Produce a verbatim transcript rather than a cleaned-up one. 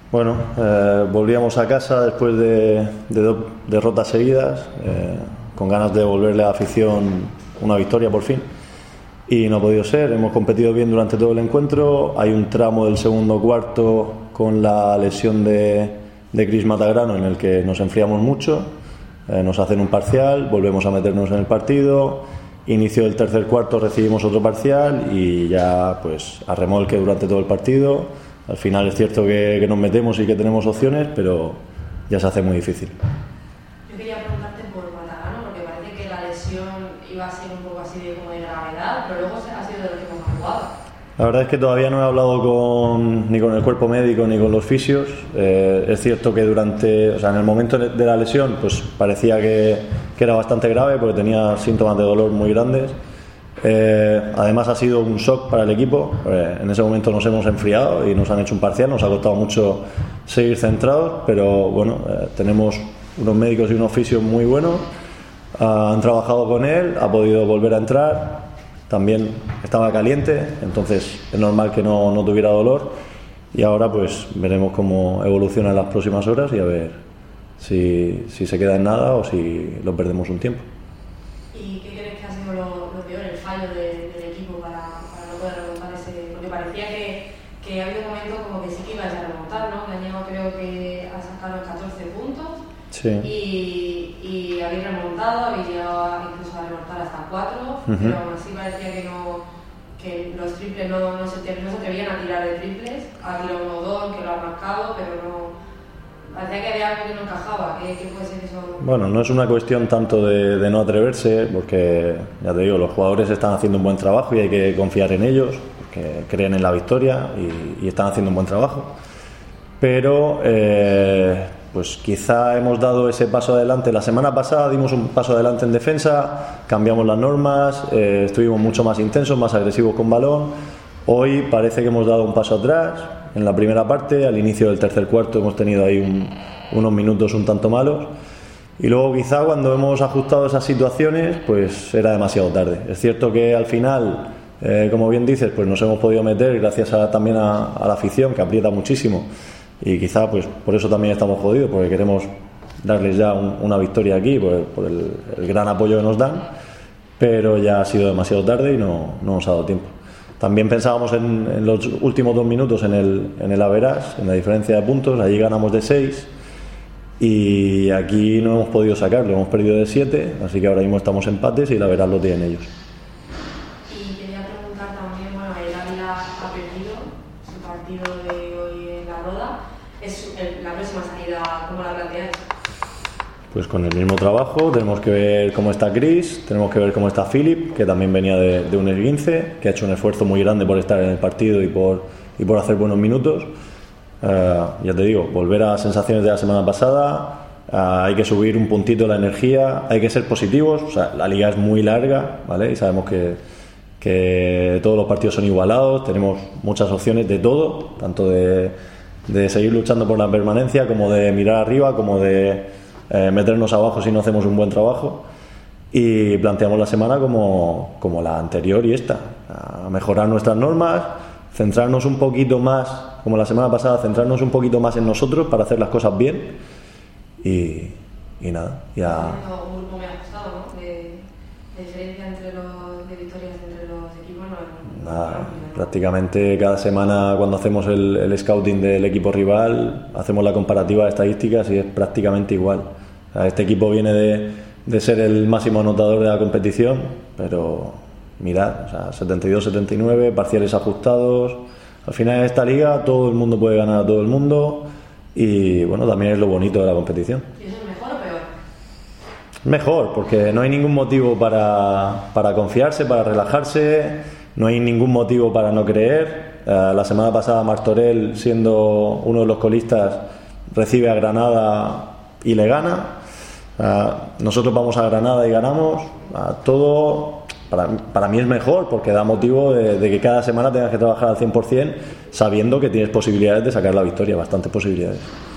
Bueno, eh, volvíamos a casa después de, de dos derrotas seguidas, eh, con ganas de devolverle a la afición una victoria por fin, y no ha podido ser. Hemos competido bien durante todo el encuentro. Hay un tramo del segundo cuarto con la lesión de, de Chris Matagrano en el que nos enfriamos mucho, eh, nos hacen un parcial, volvemos a meternos en el partido, inicio del tercer cuarto recibimos otro parcial y ya pues a remolque durante todo el partido. Al final es cierto que, que nos metemos y que tenemos opciones, pero ya se hace muy difícil. Yo quería preguntarte por Matagrano, porque parece que la lesión iba a ser un poco así de como de gravedad, pero luego ha sido de lo que hemos jugado. La verdad es que todavía no he hablado con, ni con el cuerpo médico ni con los fisios. Eh, es cierto que durante, o sea, en el momento de la lesión, pues parecía que, que era bastante grave porque tenía síntomas de dolor muy grandes. Eh, además ha sido un shock para el equipo. Eh, en ese momento nos hemos enfriado y nos han hecho un parcial, nos ha costado mucho seguir centrados, pero bueno, eh, tenemos unos médicos y unos fisios muy buenos, uh, han trabajado con él, ha podido volver a entrar, también estaba caliente, entonces es normal que no, no tuviera dolor, y ahora pues veremos cómo evoluciona en las próximas horas y a ver si, si se queda en nada o si lo perdemos un tiempo. ¿Y qué crees que ha sido lo, lo peor, el fallo de, del equipo para, para no poder remontar ese? Porque parecía que, que había un momento como que sí que ibais a remontar, ¿no? Que han llegado creo que a sacar los catorce puntos, sí. y, y habéis remontado, habéis llegado a, incluso a remontar hasta cuatro, uh-huh. Pero aún así parecía que no, que los triples no, no, se, no se atrevían a tirar de triples. Ha tirado un Odón que lo ha marcado, pero no. Parecía que había algo que no encajaba. ¿Qué, qué puede ser eso? Bueno, no es una cuestión tanto de, de no atreverse, porque ya te digo, los jugadores están haciendo un buen trabajo y hay que confiar en ellos, porque creen en la victoria y, y están haciendo un buen trabajo. Pero eh, pues quizá hemos dado ese paso adelante. La semana pasada dimos un paso adelante en defensa, cambiamos las normas, eh, estuvimos mucho más intensos, más agresivos con balón. Hoy parece que hemos dado un paso atrás. En la primera parte, al inicio del tercer cuarto, hemos tenido ahí un, unos minutos un tanto malos, y luego quizá cuando hemos ajustado esas situaciones pues era demasiado tarde. Es cierto que al final, eh, como bien dices, pues nos hemos podido meter gracias a, también a, a la afición, que aprieta muchísimo, y quizá pues por eso también estamos jodidos, porque queremos darles ya un, una victoria aquí por, por el, el gran apoyo que nos dan, pero ya ha sido demasiado tarde y no, no nos ha dado tiempo. También pensábamos en, en los últimos dos minutos en el, en el average, en la diferencia de puntos. Allí ganamos de seis y aquí no hemos podido sacarlo, hemos perdido de siete, así que ahora mismo estamos empates y el average lo tienen ellos. Y quería preguntar también, bueno, el Ávila ha perdido su partido de hoy en la Roda. ¿Es el, la próxima salida, cómo la planteáis? Pues con el mismo trabajo, tenemos que ver cómo está Chris, tenemos que ver cómo está Philip, que también venía de, de un esguince, que ha hecho un esfuerzo muy grande por estar en el partido y por, y por hacer buenos minutos. Uh, ya te digo, volver a las sensaciones de la semana pasada, uh, hay que subir un puntito la energía, hay que ser positivos. O sea, la liga es muy larga, ¿vale? Y sabemos que, que todos los partidos son igualados, tenemos muchas opciones de todo, tanto de, de seguir luchando por la permanencia, como de mirar arriba, como de Eh, meternos abajo si no hacemos un buen trabajo, y planteamos la semana como, como la anterior y esta, a mejorar nuestras normas, centrarnos un poquito más, como la semana pasada, centrarnos un poquito más en nosotros para hacer las cosas bien y, y nada, ya... Un grupo muy ajustado, ¿no? De, de diferencia entre los de victorias entre los equipos, no, nada, prácticamente cada semana cuando hacemos el, el scouting del equipo rival hacemos la comparativa de estadísticas y es prácticamente igual. O sea, este equipo viene de, de ser el máximo anotador de la competición, pero mirad, o sea, setenta y dos setenta y nueve, parciales ajustados. Al final en esta liga todo el mundo puede ganar a todo el mundo y bueno, también es lo bonito de la competición. ¿Y eso es mejor o peor? Mejor, porque no hay ningún motivo para, para confiarse, para relajarse, no hay ningún motivo para no creer. Uh, la semana pasada Martorell, siendo uno de los colistas, recibe a Granada y le gana. Uh, nosotros vamos a Granada y ganamos. Uh, todo para, para mí es mejor, porque da motivo de, de que cada semana tengas que trabajar al cien por ciento sabiendo que tienes posibilidades de sacar la victoria, bastantes posibilidades.